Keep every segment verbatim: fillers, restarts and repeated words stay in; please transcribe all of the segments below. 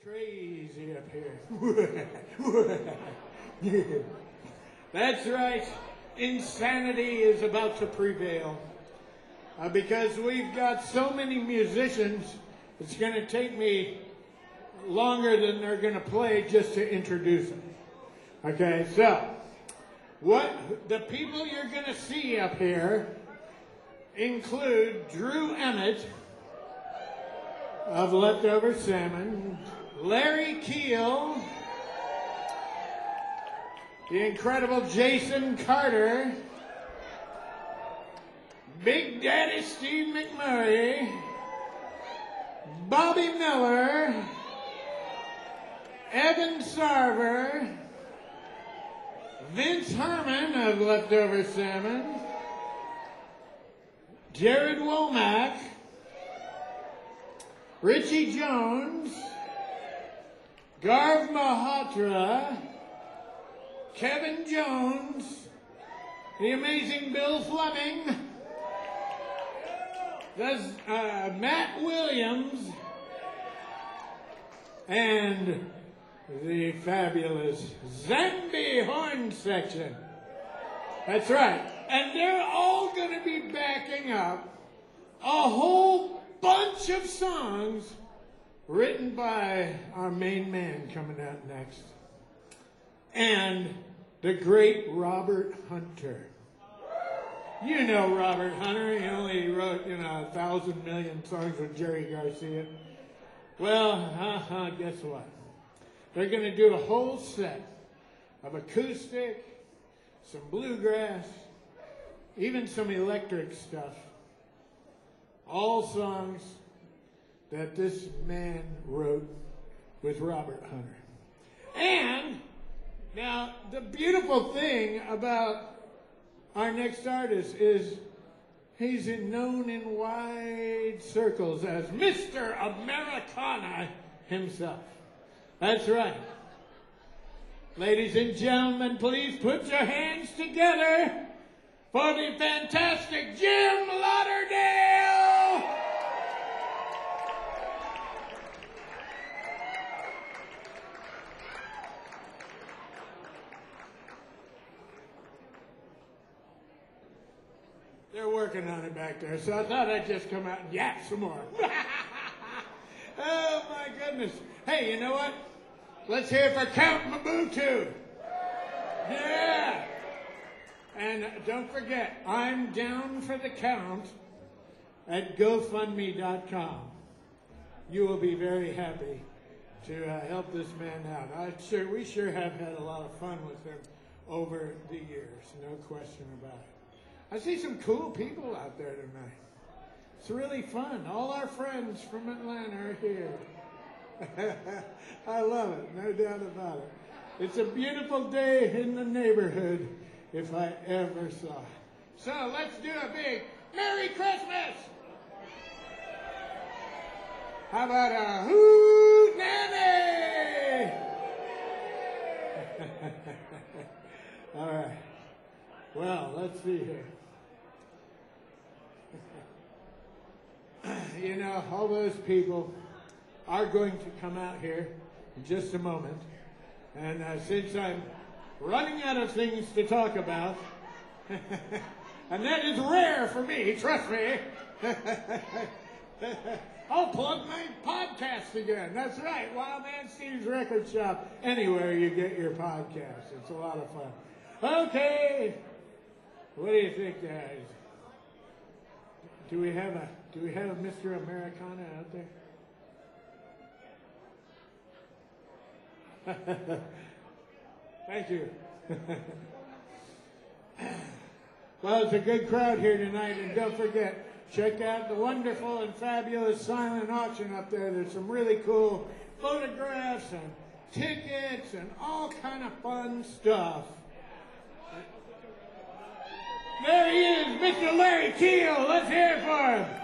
crazy up here. That's right. Insanity is about to prevail. Uh, because we've got so many musicians, it's going to take me longer than they're going to play just to introduce them. Okay, so what the people you're going to see up here include Drew Emmett of Leftover Salmon, Larry Keel, the incredible Jason Carter, Big Daddy Steve McMurray, Bobby Miller, Evan Sarver, Vince Herman of Leftover Salmon, Jared Womack, Richie Jones, Garv Malhotra, Kevin Jones, the amazing Bill Fleming, there's uh, Matt Williams, and the fabulous Zambi Horn Section. That's right. And they're all going to be backing up a whole bunch of songs written by our main man coming out next. And the great Robert Hunter. You know Robert Hunter. He only wrote, you know, a thousand million songs with Jerry Garcia. Well, uh-huh, guess what? They're going to do a whole set of acoustic, some bluegrass, even some electric stuff. All songs that this man wrote with Robert Hunter. And now the beautiful thing about our next artist is he's known in wide circles as Mister Americana himself. That's right. Ladies and gentlemen, please put your hands together for the fantastic Jim Lauderdale! They're working on it back there, so I thought I'd just come out and yap some more. Oh, my goodness. Hey, you know what? Let's hear it for Count Mobutu. Yeah. And don't forget, I'm down for the count at GoFundMe dot com. You will be very happy to uh, help this man out. I sure, we sure have had a lot of fun with him over the years, no question about it. I see some cool people out there tonight. It's really fun. All our friends from Atlanta are here. I love it, no doubt about it. It's a beautiful day in the neighborhood, if I ever saw it. So let's do a big Merry Christmas! How about a Hoot Nanny? All right. Well, let's see here. You know, all those people are going to come out here in just a moment. And uh, since I'm running out of things to talk about, and that is rare for me, trust me, I'll plug my podcast again. That's right, Wild Man Steve's Record Shop. Anywhere you get your podcast. It's a lot of fun. Okay. What do you think, guys? Do we have a do we have a Mister Americana out there? Thank you. Well, it's a good crowd here tonight, and don't forget, check out the wonderful and fabulous silent auction up there. There's some really cool photographs and tickets and all kind of fun stuff. There he is, Mister Larry Keel. Let's hear it for him.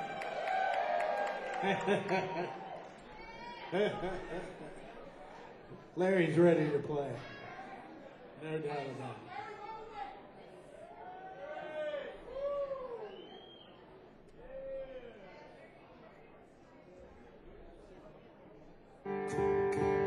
Larry's ready to play. No doubt about it.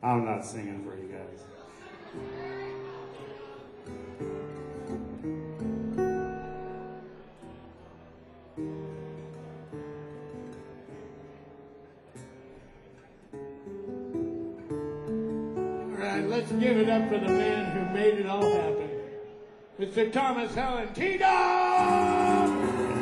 I'm not singing for you guys. All right, let's give it up for the man who made it all happen. Mister Thomas Helen T-Dog!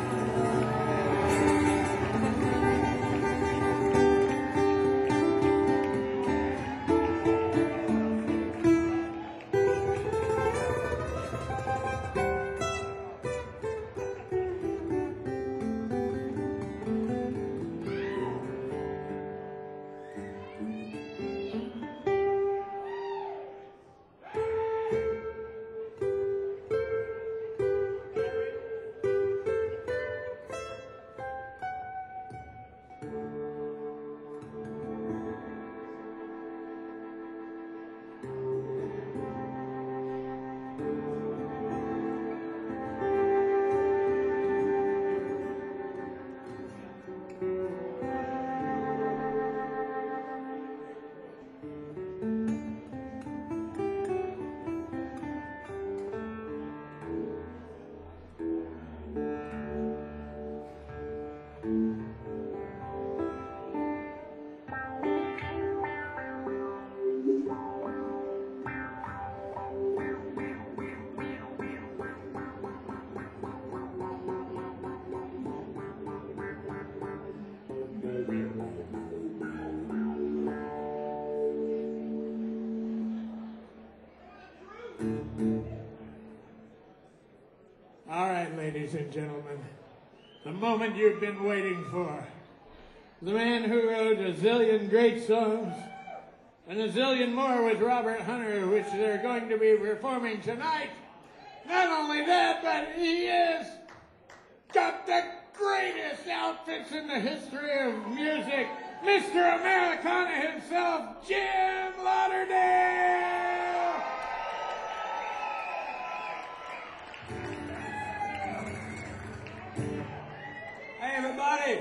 All right, ladies and gentlemen, the moment you've been waiting for. The man who wrote a zillion great songs and a zillion more with Robert Hunter, which they're going to be performing tonight. Not only that, but he has got the greatest outfits in the history of music, Mister Americana himself, Jim Lauderdale! Hey, everybody!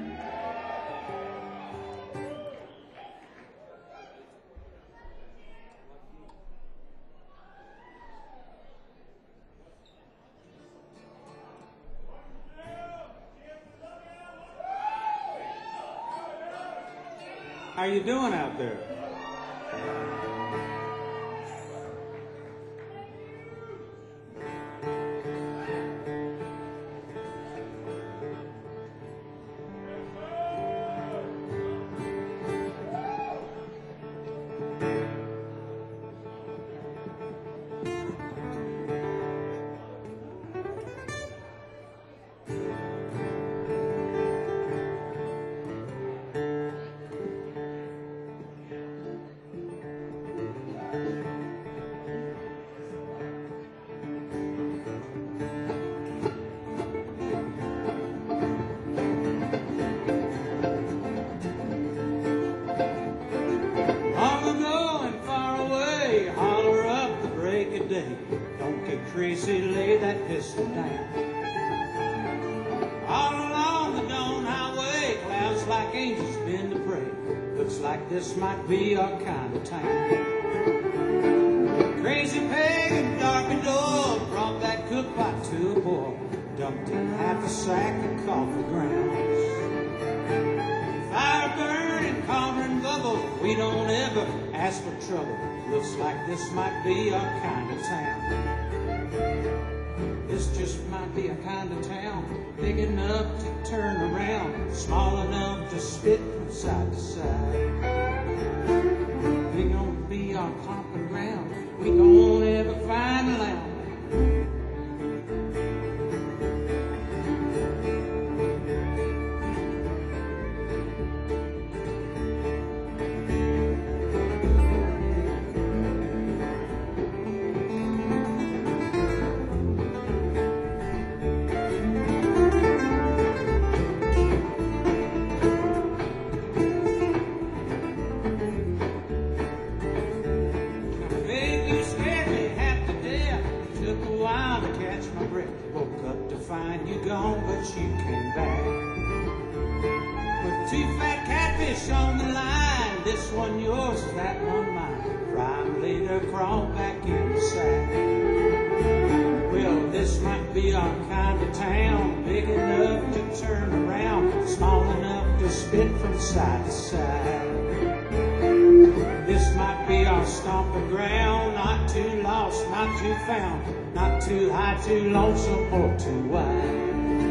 How you doing out there? Tracy laid that pistol down. All along the dawn highway, clouds like angels bend to pray. Looks like this might be our kind of town. Crazy Peg and Darby Dole brought that cook pot to a boil, dumped in half a sack of coffee grounds. Fire burning, cauldron bubble, we don't ever ask for trouble. Looks like this might be our kind of town. This just might be a kind of town, big enough to turn around, small enough to spit from side to side. They gonna be our pumping ground, we don't ever find land. Make you scared this one yours, that one mine. Crime later crawl back in the sack. Well, this might be our kind of town, big enough to turn around, small enough to spit from side to side. This might be our stomping ground, not too lost, not too found, not too high, too lonesome, or too wide.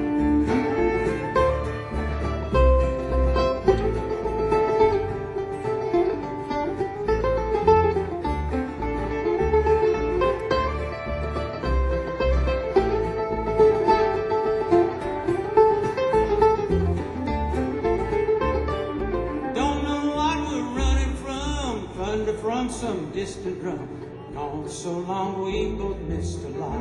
From some distant drum, gone so long we both missed a lot.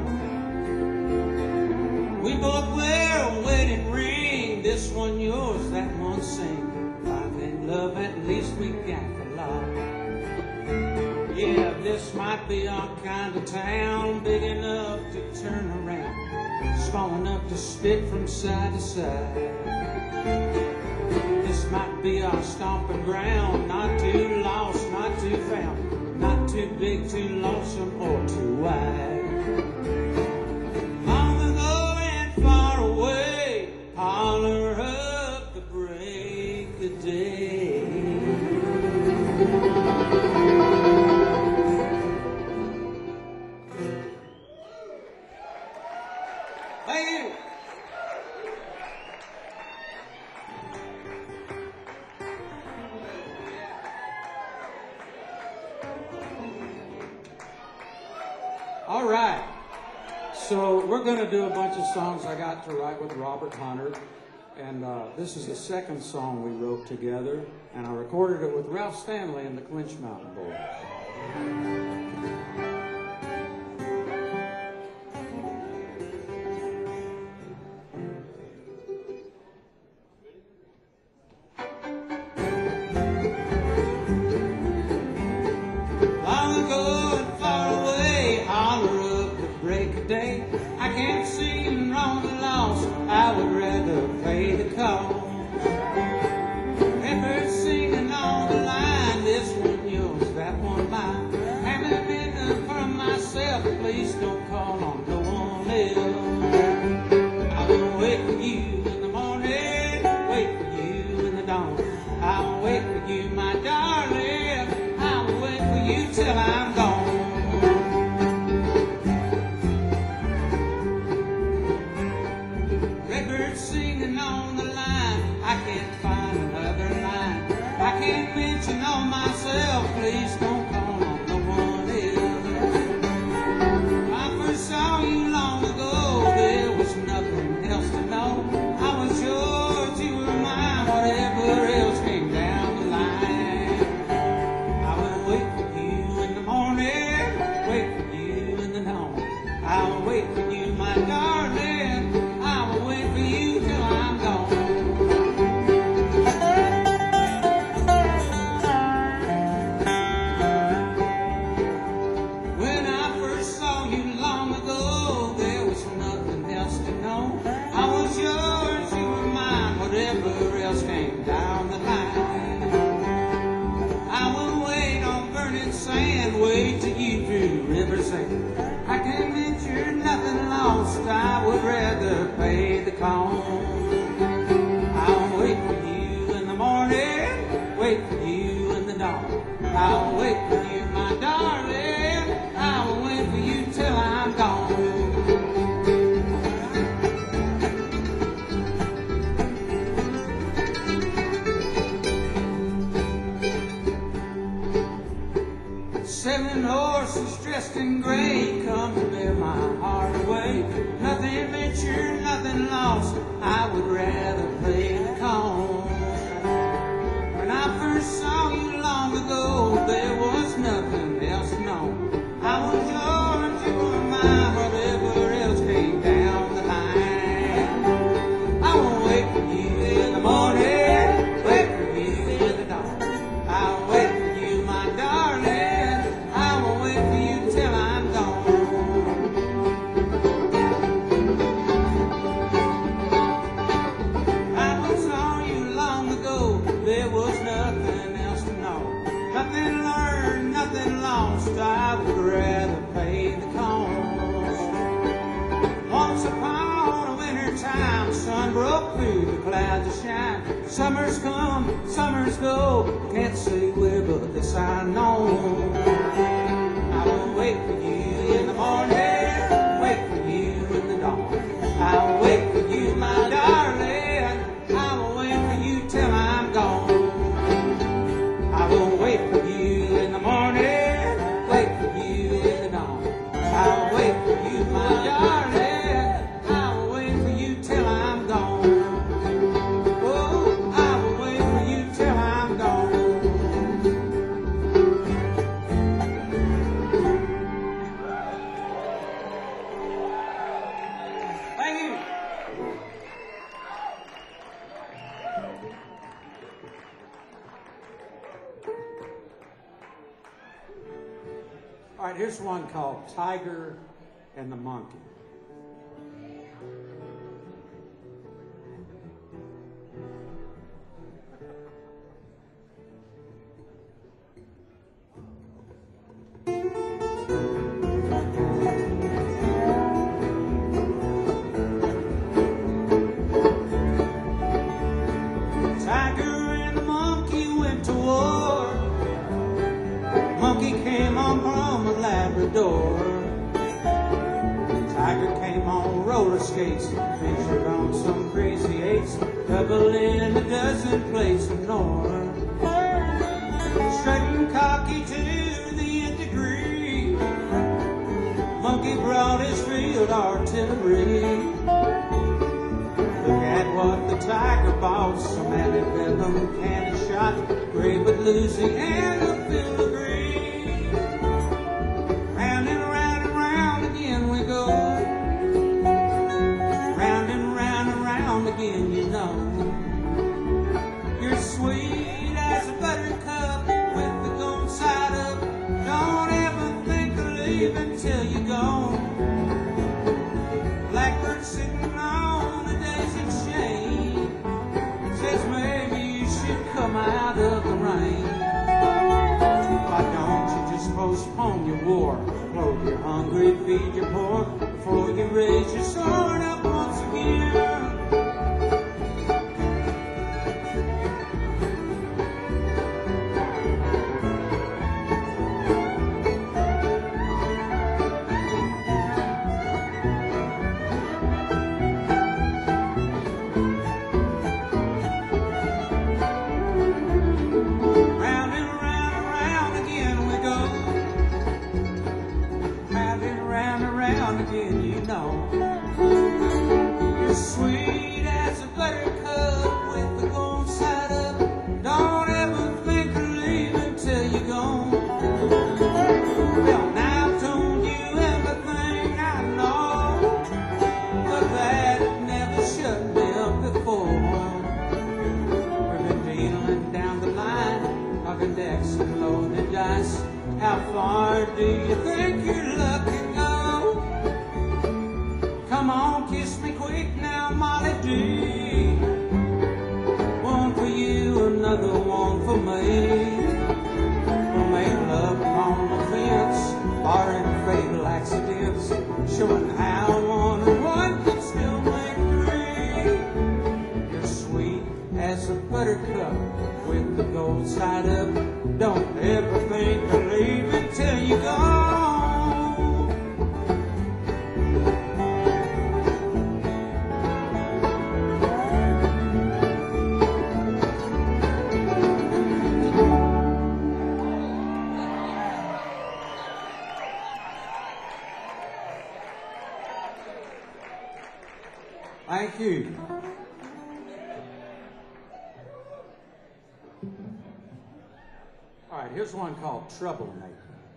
We both wear a wedding ring, this one yours, that one sing. Life and love, at least we got a lot. Yeah, this might be our kind of town, big enough to turn around, small enough to spit from side to side. This might be our stomping ground, not too lost, not too found, not too big, too lonesome, or too wide. Long ago and far away, holler up the break of day. Thank you. All right, so we're going to do a bunch of songs I got to write with Robert Hunter, and uh, this is the second song we wrote together, and I recorded it with Ralph Stanley and the Clinch Mountain Boys. Day. I can't seem wrong or lost, I would rather play the call. Remember singing on the line, this one yours, that one mine. Haven't been for myself, please don't call on no one else. I will wait for you in the morning, wait for you in the dawn. I'll wait for you, my darling, I will wait for you till I'm gone. Singing on the line, I can't find another line. I can't mention on myself, please don't call on no one else. I first saw you long ago, there was nothing else to know. I was yours, you were mine, whatever else came down the line. I will wait for you in the morning, wait for you in the dawn. I'll wait for you, my darling, I will wait for you till I'm gone. When I first saw you long ago, there was nothing else to know. I was yours, you were mine, whatever else came down the line. I will wait on burning sand, wait till you drew rivers in. I can venture nothing lost, I would rather pay the call. I'll wait for you in the morning, wait for you in the dawn. I'll wait for you, my darling, I'll wait for you till I'm gone. Seven horses dressed in gray come to bear my heart away. Nothing ventured, nothing lost, I would rather play the call. When I first saw you long ago, there was nothing else to know. I was yours, you were mine, whatever else came down the line. I will wait for you in the morning, wait for you in the dawn. I'll wait for you, my darling, till I'm gone. I saw you long ago, there was nothing else to know. sun broke through the clouds of shine. Summer's come, summer's go. Can't say where, but this I know. I will wait for you in the morning, wait for you in the dawn. I'll wait for you, my darling. I will wait for you till I'm gone. I will wait for you in the morning, wait for you in the dawn. I'll wait for you, my darling. I'll wait for you till I'm gone. Oh, I will wait for you till I'm gone. Thank you. All right, here's one called Tiger and the Monkey. Tiger and the monkey went to war. Monkey came on from a Labrador. Tiger came on roller skates, featured on some crazy eights, double in a dozen plates of north. Straight and cocky to the nth degree, Monkey brought his field artillery. Look at what the Tiger bought, some antebellum candy shot, gray but Louisiana filigree. Round and round and round again we go, round and round and round again, you know. You're sweet as a buttercup with the gold side up. Don't ever think of leaving till you're gone. Blackbird sitting on a daisy chain says maybe you should come out of the rain. Why don't you just postpone your war, clothe your hungry, feed your poor, before you raise your sword up once again? Round and round and round again we go, round and round and round again, you know. You're sweet as a buttercup with the gold side up. Don't ever think of leaving till you're gone. Well, now I've told you everything I know, but that never shut me up before. We've been dealing down the line, talking decks and loaded dice. How far do you think your luck can go? Come on, kiss me quick now, Molly D. One for you, another one for me. We'll make love on the fence, barring fatal accidents, showing how one and one can still make three. You're sweet as a buttercup with the gold side up. Don't ever think of leaving till you're gone. Thank you. All right, here's one called Troublemaker.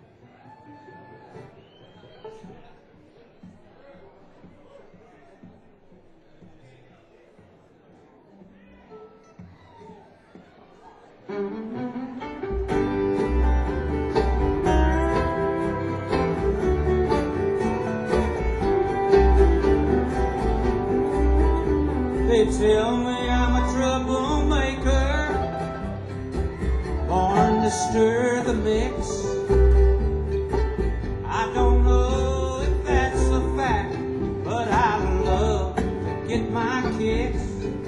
They tell me I'm a troublemaker, born to stir the mix. I don't know if that's a fact, but I love to get my kicks.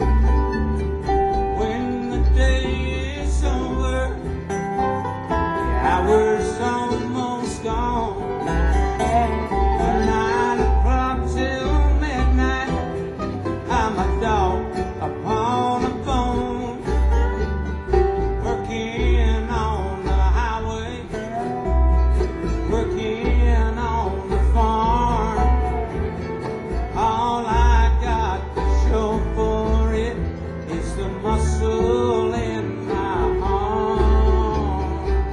When the day is over, the hour's almost gone. From nine o'clock till midnight, I'm a dog upon a bone, working on the highway, working on the farm. All I got to show for it is the muscle in my arm.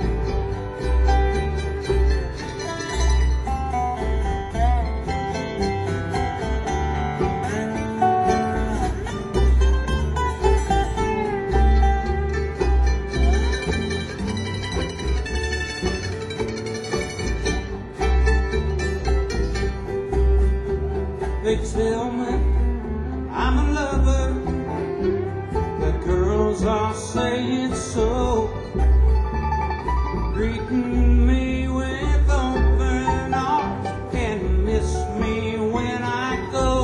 They tell me I'm a lover, the girls all say it's so, greeting me with open arms and miss me when I go.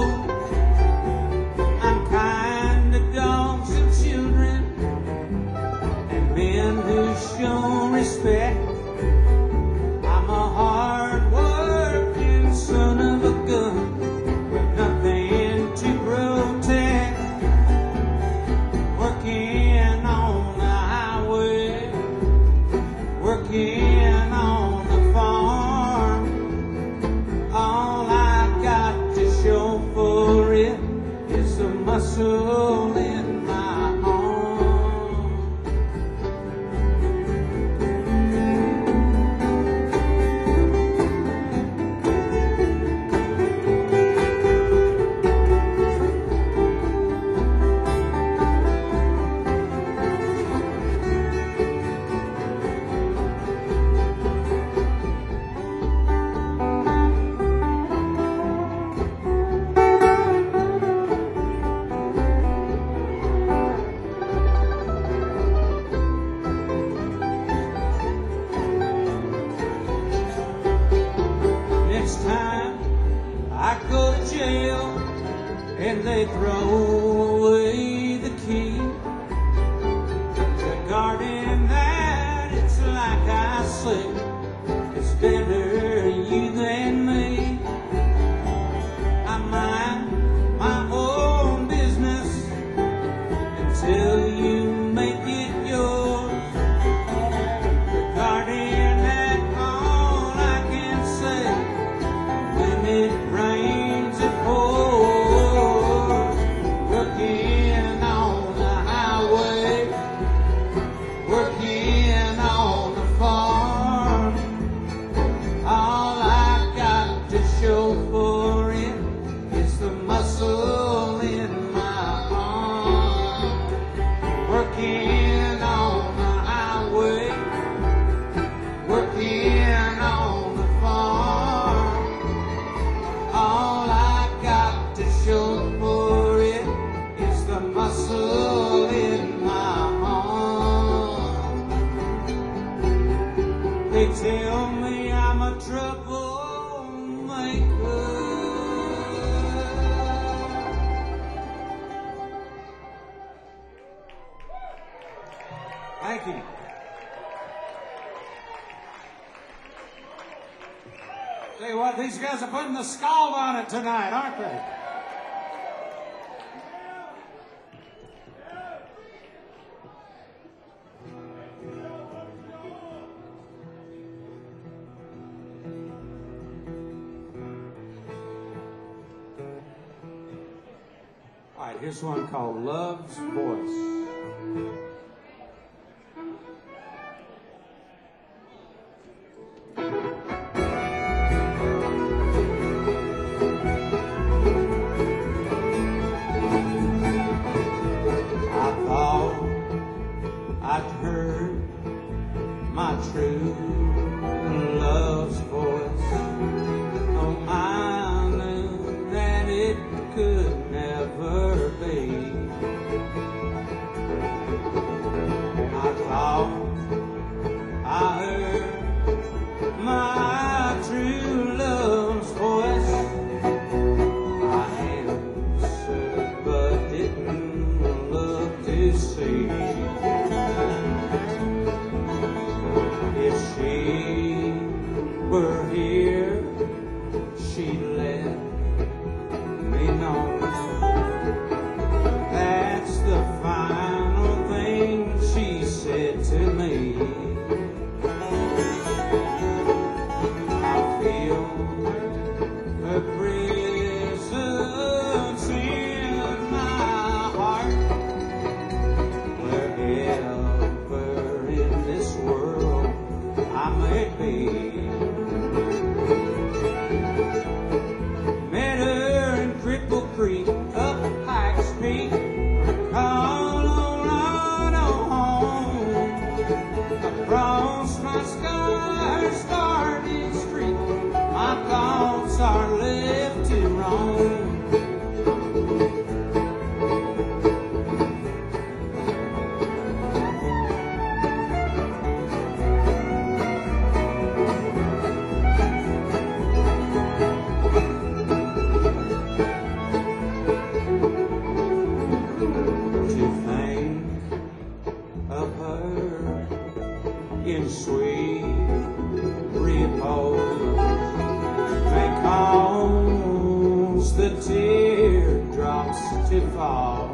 I'm kind to dogs and children and men who show respect. I'm a hard-working son of a gun, nothing to protect, working on the highway, working on the farm. All I got to show for it is the muscle in my arm. Next time I go to jail and they throw away the key, regarding that, it's like I say, it's better you than me. I mind my own business until you make it yours. Regarding that, all I can say, when it rains it pours, working on the highway, working on the farm. All I got to show for it is the muscle in my arm, working on the highway, working on the farm. All I got to show for it is the muscle in my arm. They tell me I'm a troublemaker. Thank you. Tell you what, these guys are putting the scald on it tonight, aren't they? All right, here's one called Love's Voice. I thought I'd heard my true love's voice. Oh, I knew that it could never be. I thought I heard my true love's voice. My hands said be. Met her in Cripple Creek up Pikes Peak. Call on right on home across my star-starred street. My thoughts are left to roam. In sweet repose may cause the teardrops to fall,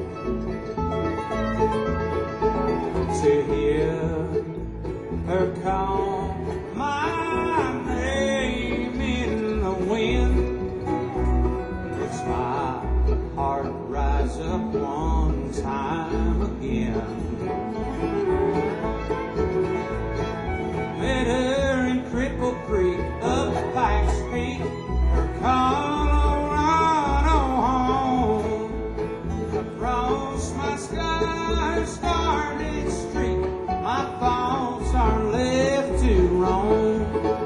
to hear her call my name in the wind makes my heart rise up one time again. Met her in Cripple Creek up Pikes Peak. Her call on right on home across my sky-starred street. My thoughts are left to roam.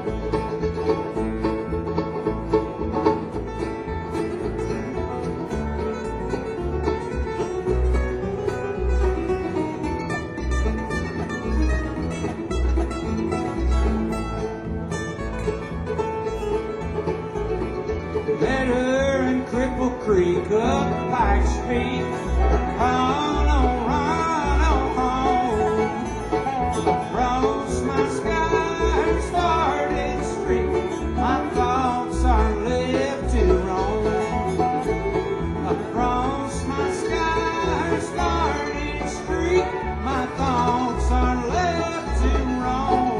Met her in Cripple Creek up Pikes Peak. Call on right on home across my sky-starred street. My thoughts are left to roam across my sky-starred street. My thoughts are left to roam.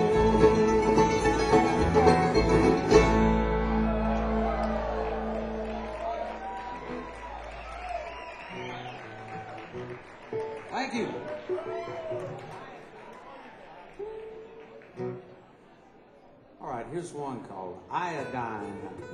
Thank you. All right, here's one called Iodine.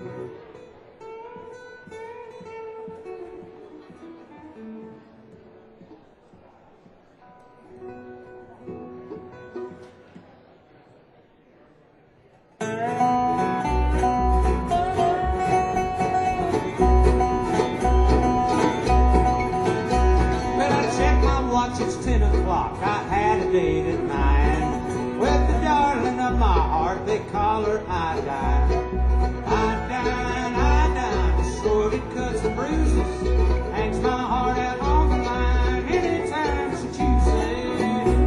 It's ten o'clock, I had a date at nine with the darling of my heart, they call her Iodine. Iodine, Iodine, sordid cuts and bruises, hangs my heart out on the line anytime she chooses.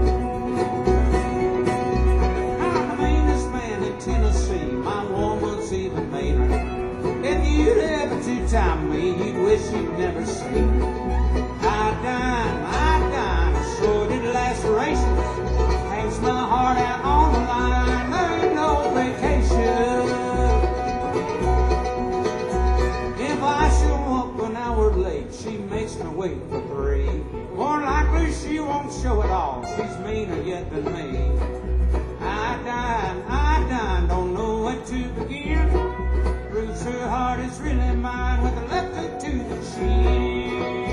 I'm the meanest man in Tennessee, my woman's even meaner. If you'd ever two-time me, you'd wish you'd never seen. Iodine, Iodine, sordid lacerations, hangs my heart out on the line, there ain't no vacation. If I show up an hour late, she makes me wait for three. More likely she won't show at all, she's meaner yet than me. Iodine, Iodine, don't know where to begin. Proves her heart is really mine with a left hook to the chin.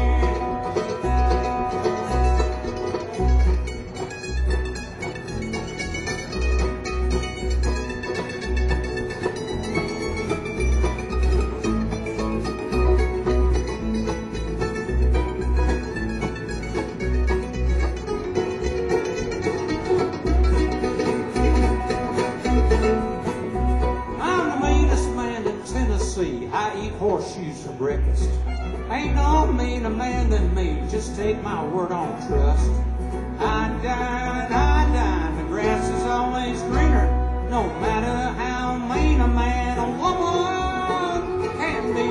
I eat horseshoes for breakfast. Ain't no meaner man than me, just take my word on trust. Iodine, Iodine, the grass is always greener, no matter how mean a man, a woman can be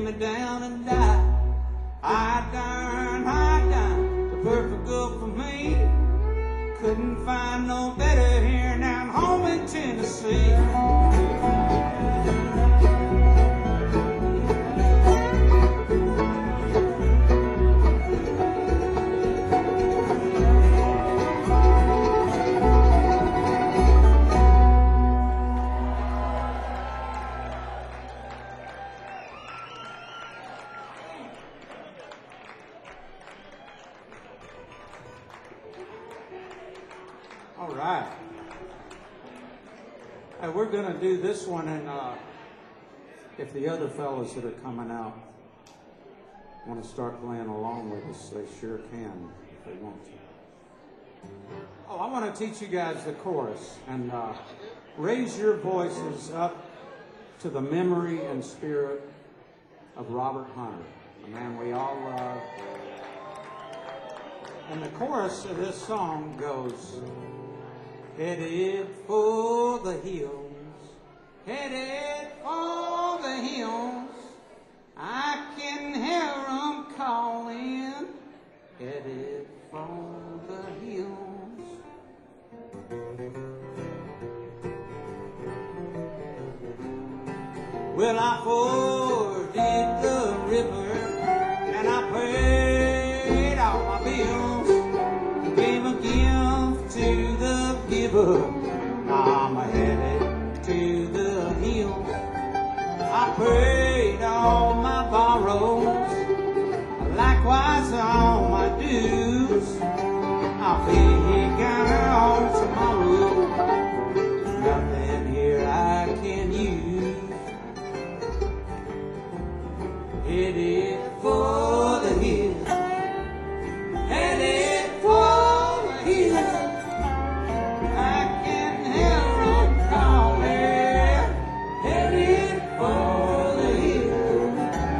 me down and die. I darn, I darn, the perfect girl for me. Couldn't find no better here down home in Tennessee. All right. Hey, we're going to do this one, and uh, if the other fellas that are coming out want to start playing along with us, they sure can if they want to. Oh, I want to teach you guys the chorus, and uh, raise your voices up to the memory and spirit of Robert Hunter, a man we all love. And the chorus of this song goes, headed for the hills, headed for the hills, I can hear 'em calling, headed for the hills. Well, I forded the river and I paid all my bills, gave a gift to the giver. Now I'm headed to the hills. I paid all my borrows, likewise all my dues. I'll be gone tomorrow, nothing here I can use. Headed for the hills, headed for the hills, I can hear 'em calling, headed for the hills.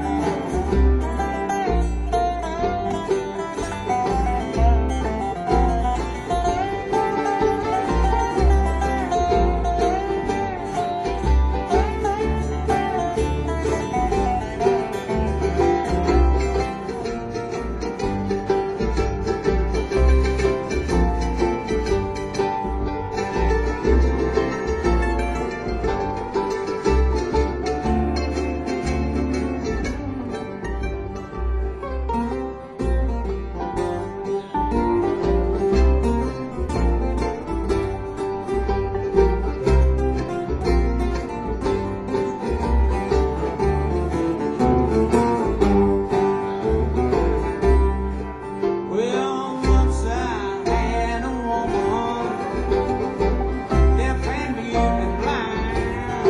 Well, once I had a woman, deaf and mute and blind.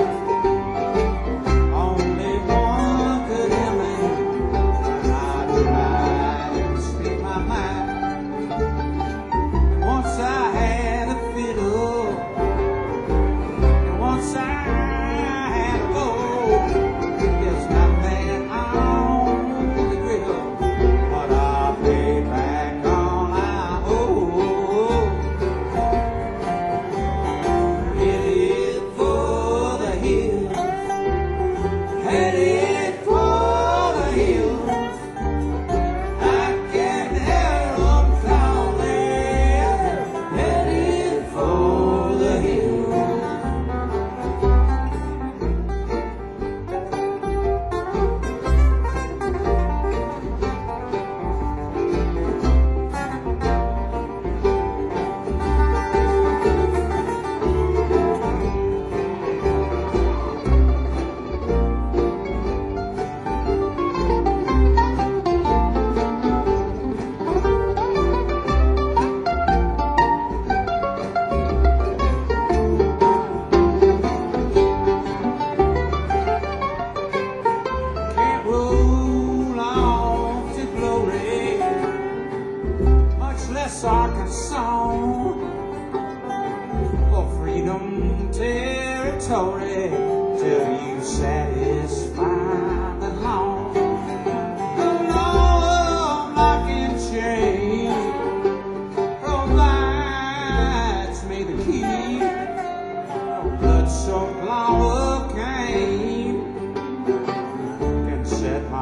Only one could hear me when I tried to speak my mind. And once I had a fiddle, and once I had a bow. There's nothing on the grill, but I pay back all I owe. Headed for the hills, headed for the hills, I can hear 'em calling, headed for the hills. Can't roll off to glory, much less Arkansas, or freedom territory, till you satisfy the law. The law of lock and chain provides me the key. No blood-soaked law of Cain can set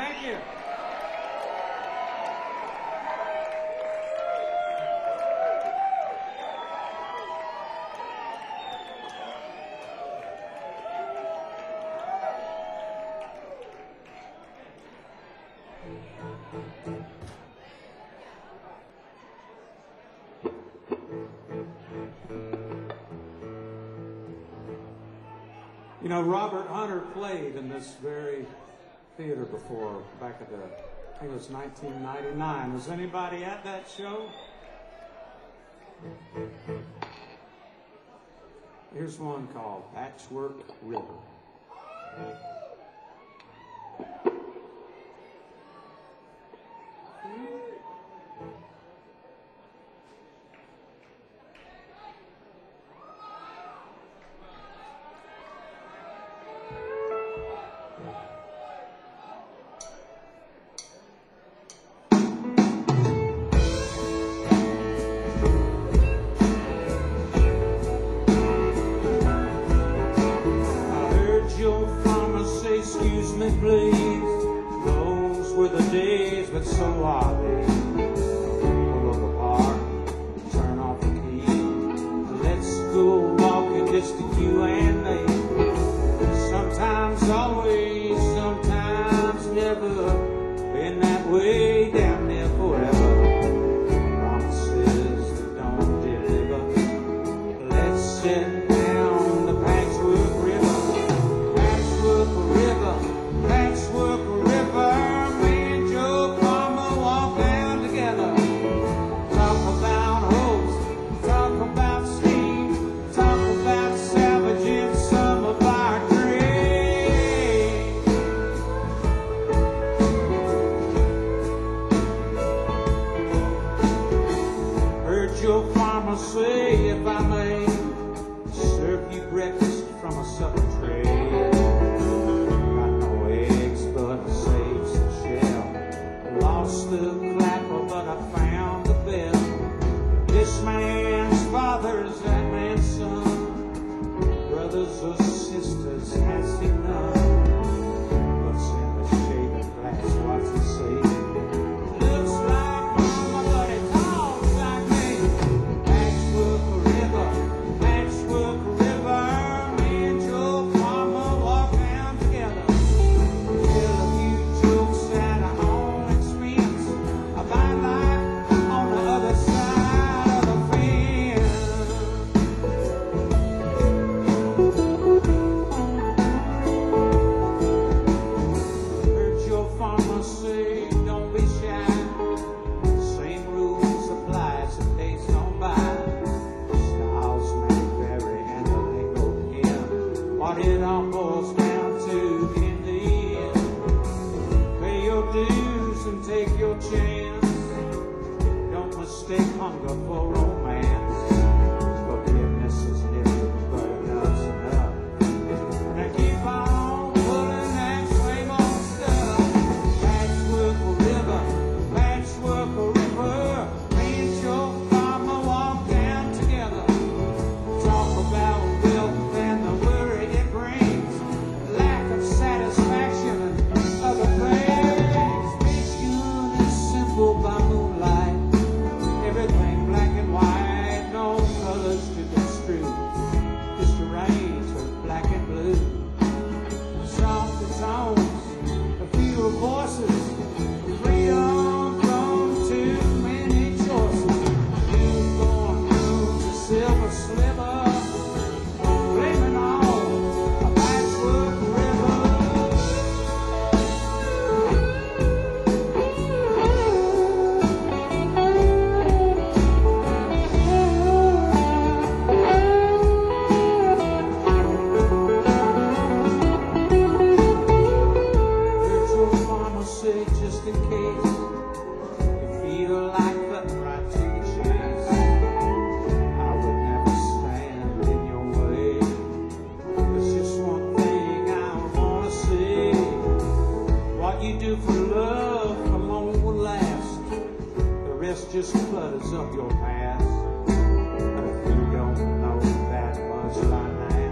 Thank you. You know, Robert Hunter played in this very theater before, back at the, I think it was nineteen ninety-nine. Was anybody at that show? Here's one called Patchwork River.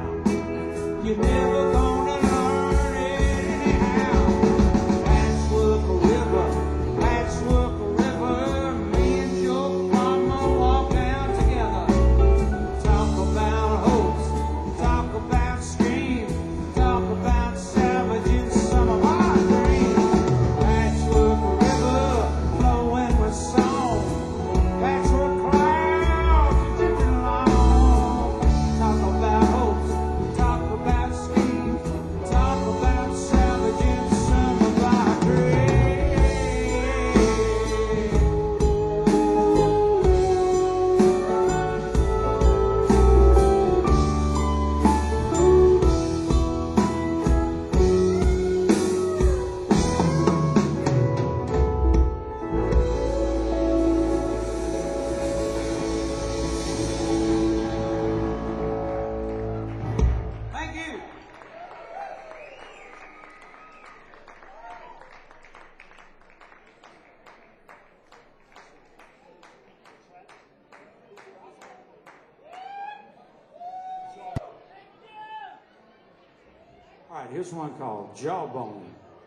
You're never gonna learn it anyhow. Patchwork right, here's one called Jawbone.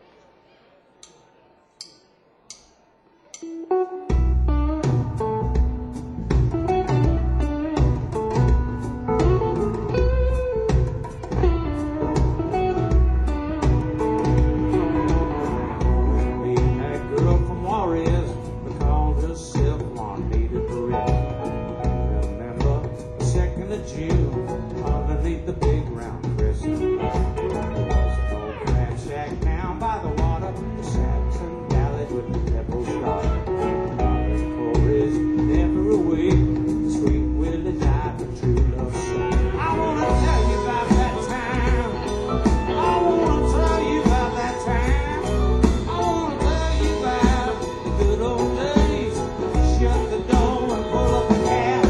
Underneath the big round crescent, there was an old crack shack down by the water. The Saxon gallery with the pebbles daughter. The poor is never away. The sweet Willie died, the true love story. I wanna tell you about that time. I wanna tell you about that time. I wanna tell you about the good old days. Shut the door and pull up the cab.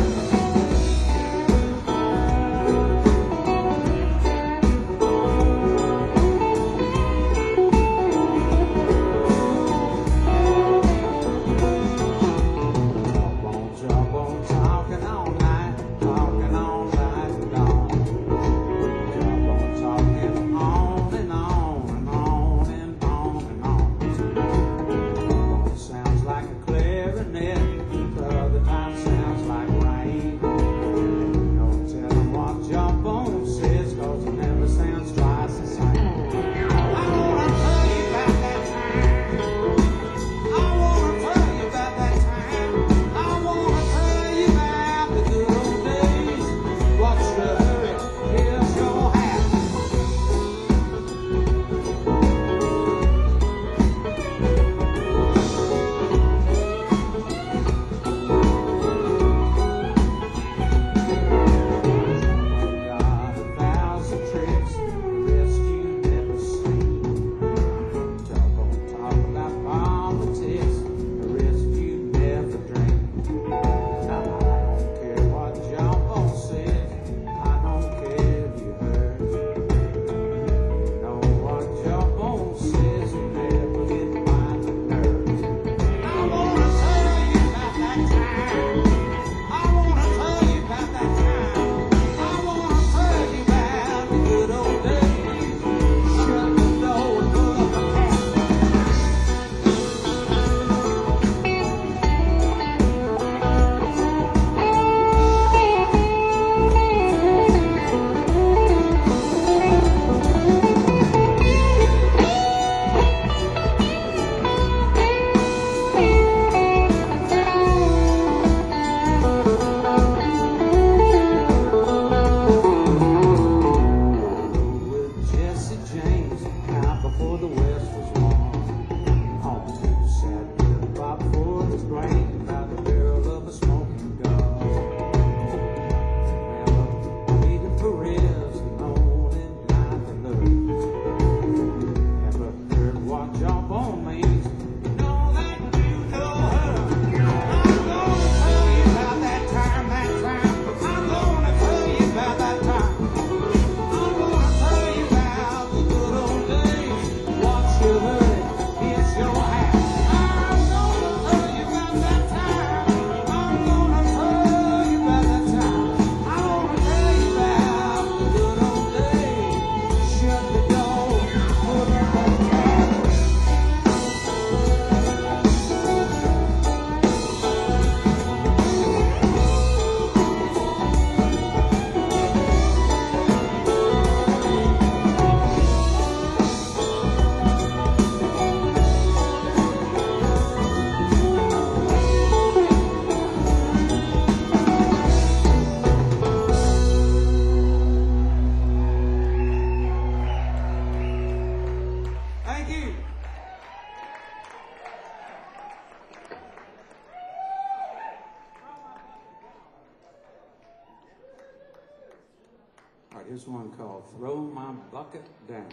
Here's one called Throw My Bucket Down.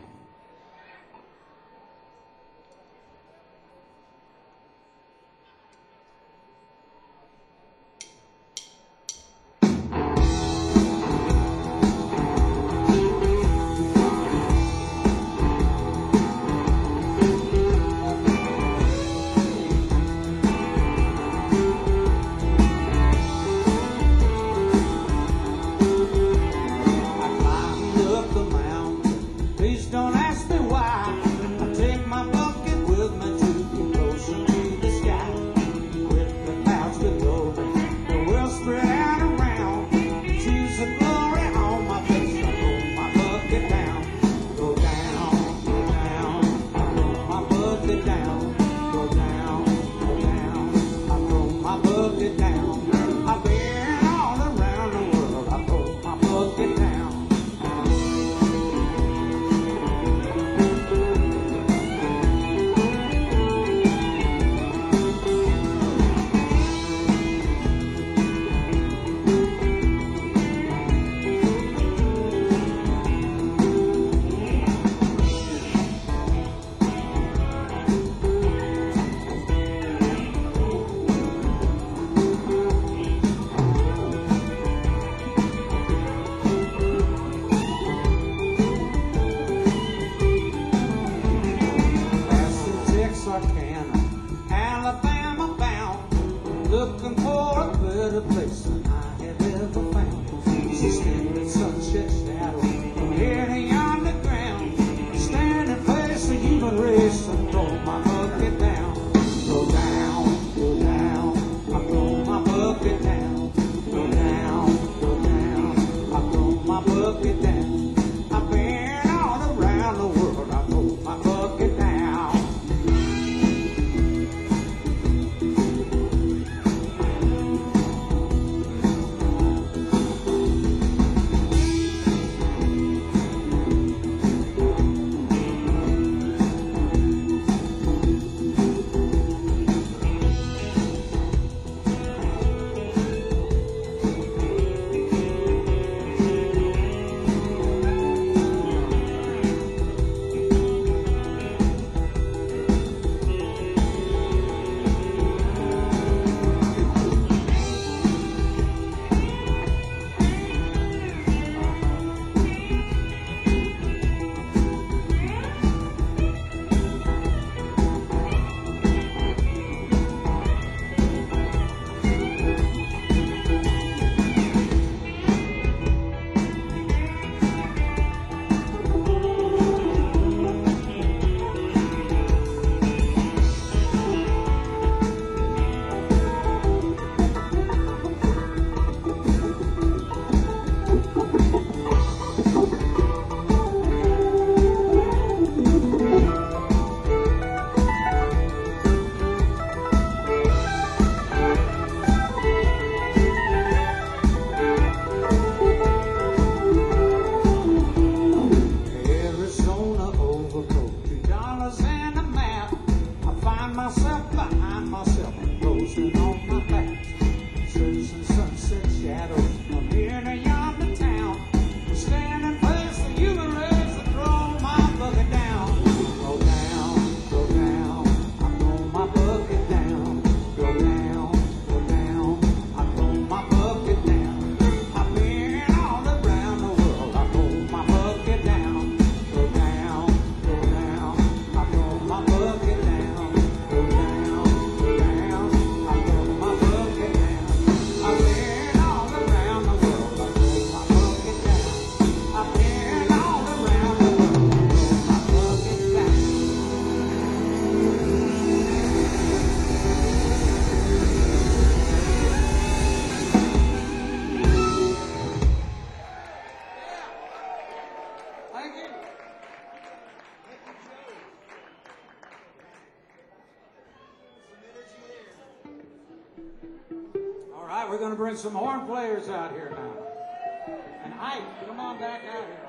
Don't bucket down. I've been all around the world. I throw my bucket down. Texarkana, Alabama bound, looking for a better place than I have ever found. Suspended sunset shadow from here to yonder ground, standing face the human race and throw my bucket down. Go down, go down, I throw my bucket down. Go down, go down, I throw my bucket down. I've been all around the world, I throw my bucket down. Myself behind myself, frozen on my back, tracing sunset shadows from here to yonder town, standing face the human race and throw my bucket down. Go down, go down, I throw my bucket down. Go down, go down, I throw my bucket down. I've been all around the world, I throw my bucket down. Go down, go down, I throw my bucket down. Go down, go down, I throw my bucket down. I've been all around the world, I throw my bucket down. I've been all around the world, I throw my bucket down. Thank you. All right, we're going to bring some horn players out here now. And Ike, come on back out here.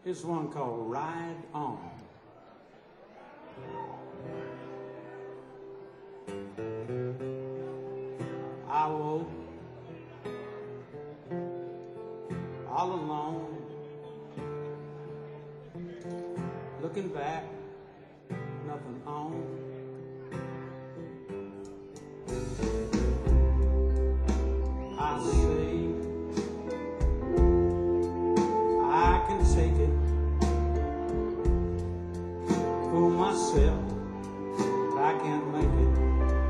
Here's one called Ride On. I woke all alone, looking back, nothing on. I say I can take it for myself, but I can't make it.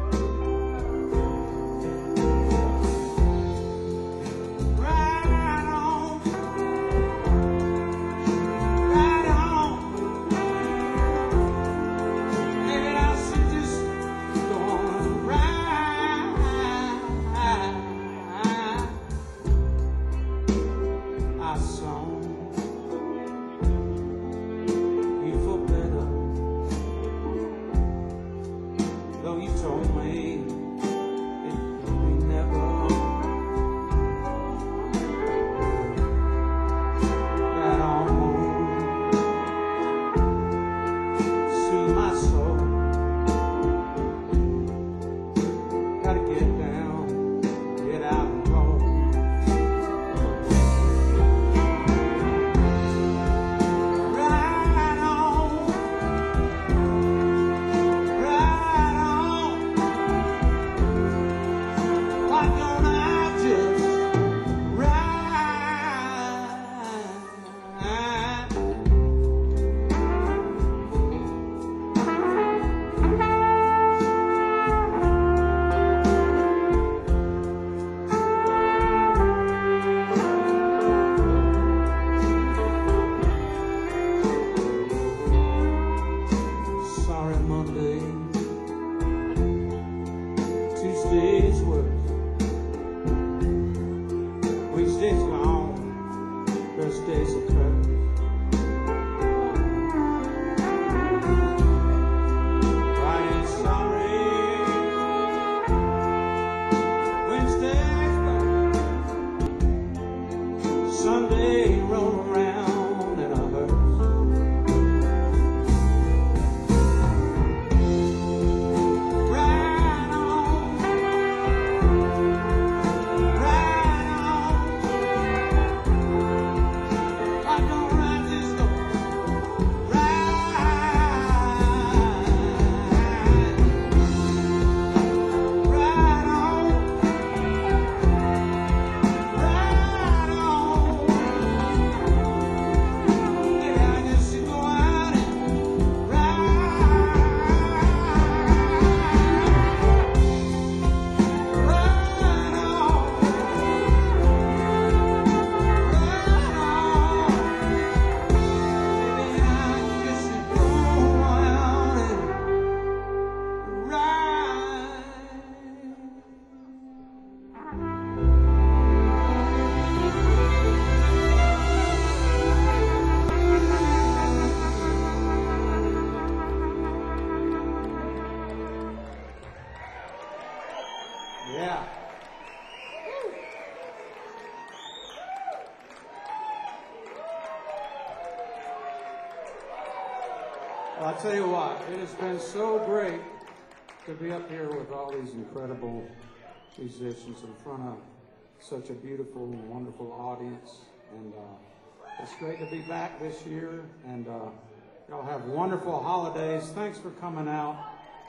Well, I'll tell you what, it has been so great to be up here with all these incredible musicians in front of such a beautiful and wonderful audience. And uh, it's great to be back this year. And uh, y'all have wonderful holidays. Thanks for coming out.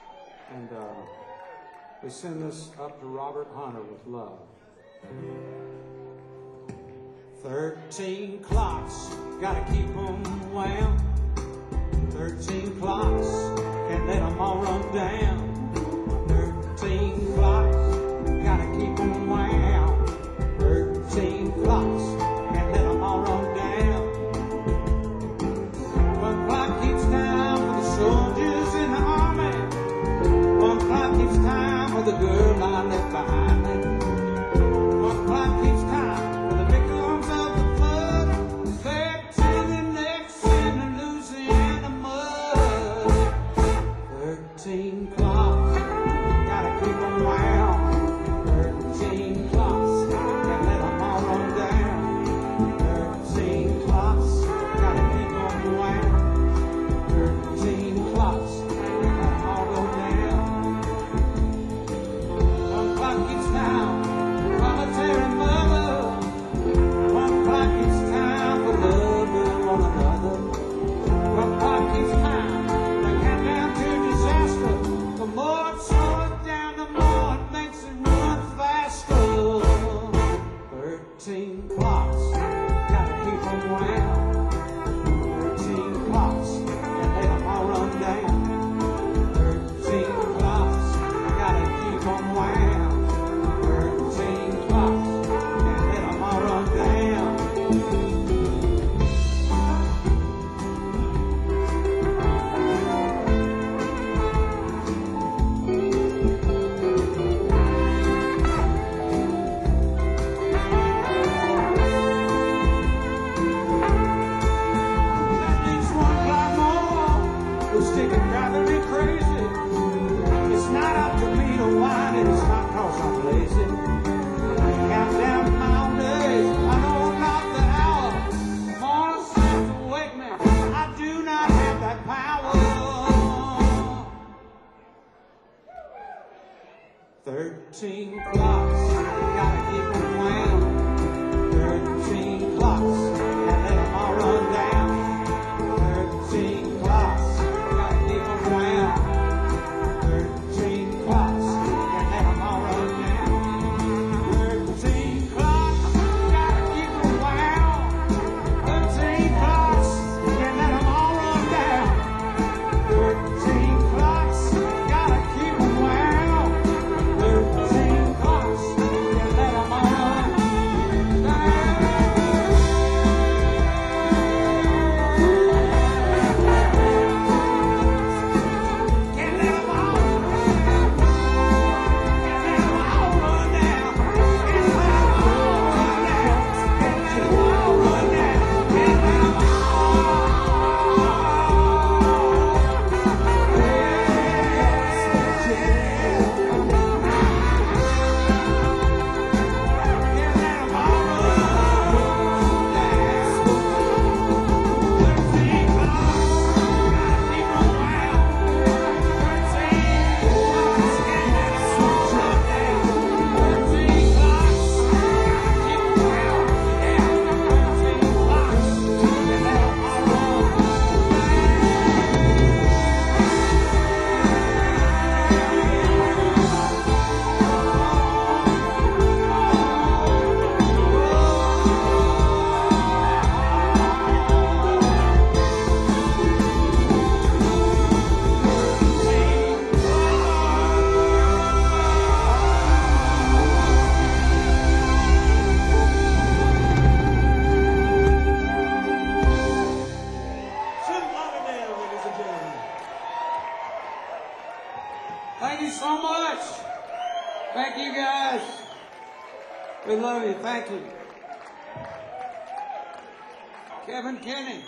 And uh, we send this up to Robert Hunter with love. Thirteen clocks, gotta keep them wound. Thirteen clocks, can't let them all run down. Thirteen clocks, gotta keep them wound. Thirteen clocks, can't let them all run down. One clock keeps time for the soldiers in the army. One clock keeps time for the girl I left behind me. One clock keeps time for the victims of the flood. Thirteen necks in the Louisiana mud. Thirteen clocks. Thirteen clocks, gotta keep them wound. Thirteen clocks, can't let them all run down. Thirteen clocks, gotta keep them wound. Thirteen clocks, can't let them all run down. Thirteen clocks, gotta keep them wound. Thirteen clocks, can't let them all run down. Thirteen clocks, gotta keep them wound. Thirteen clocks, can't let them all run down. Can't let them all, can't let them all run down. Can't let them all run down. Can't let them all run down. Can't let them Thank you so much. Thank you guys. We love you. Thank you. Kevin Kinney.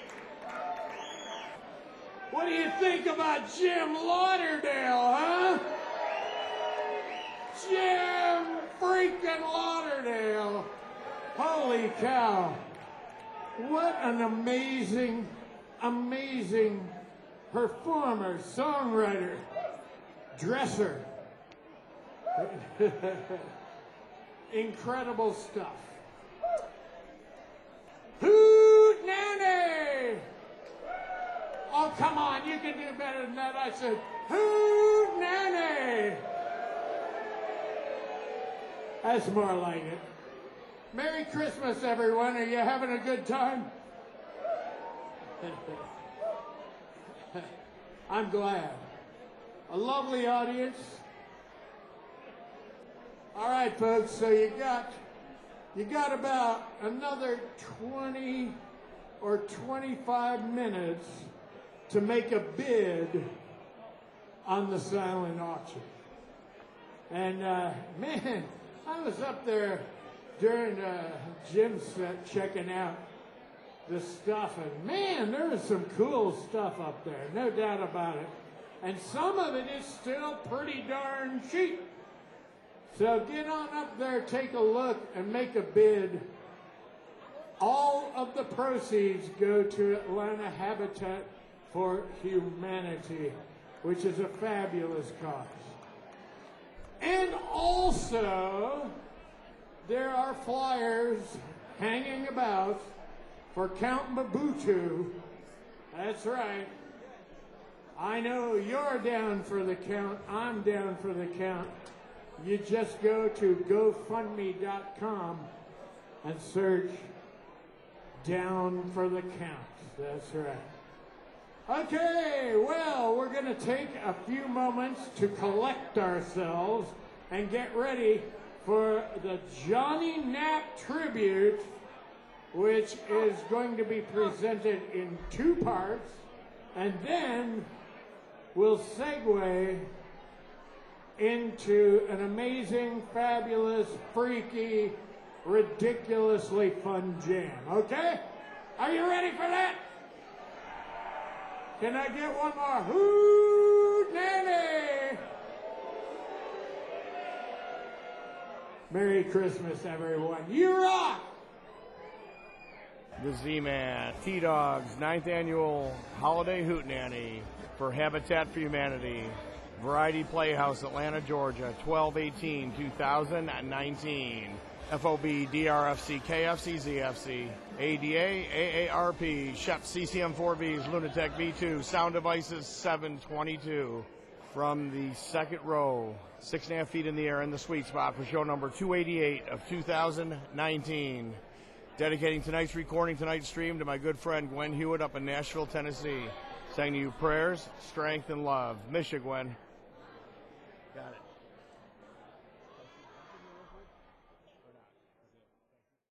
What do you think about Jim Lauderdale, huh? Jim freaking Lauderdale. Holy cow. What an amazing, amazing performer, songwriter, dresser. Incredible stuff. Hoot nanny! Oh, come on, you can do better than that. I said, hoot nanny! That's more like it. Merry Christmas, everyone. Are you having a good time? I'm glad. A lovely audience. All right, folks, so you got you got about another twenty or twenty-five minutes to make a bid on the silent auction. And uh, man, I was up there during uh, Jim's set checking out the stuff, and man, there was some cool stuff up there, no doubt about it. And some of it is still pretty darn cheap. So get on up there, take a look, and make a bid. All of the proceeds go to Atlanta Habitat for Humanity, which is a fabulous cause. And also, there are flyers hanging about for Count Mobutu. That's right. I know you're down for the count. I'm down for the count. You just go to GoFundMe dot com and search Down for the Count. That's right. Okay, well, we're going to take a few moments to collect ourselves and get ready for the Johnny Knapp tribute, which is going to be presented in two parts, and then we'll segue into an amazing, fabulous, freaky, ridiculously fun jam. Okay? Are you ready for that? Can I get one more? Hoot nanny! Merry Christmas, everyone. You rock! The Z-Man, T-Dog's ninth annual holiday hootenanny for Habitat for Humanity. Variety Playhouse, Atlanta, Georgia, twelve eighteen twenty nineteen. F O B, D R F C, K F C, Z F C, A D A, A A R P, Shep, C C M four Bs, Lunatech V two, Sound Devices seven twenty-two. From the second row, six and a half feet in the air in the sweet spot for show number two eighty-eight of two thousand nineteen. Dedicating tonight's recording, tonight's stream to my good friend Gwen Hewitt up in Nashville, Tennessee. Sending you prayers, strength, and love. Miss you, Gwen. Got it.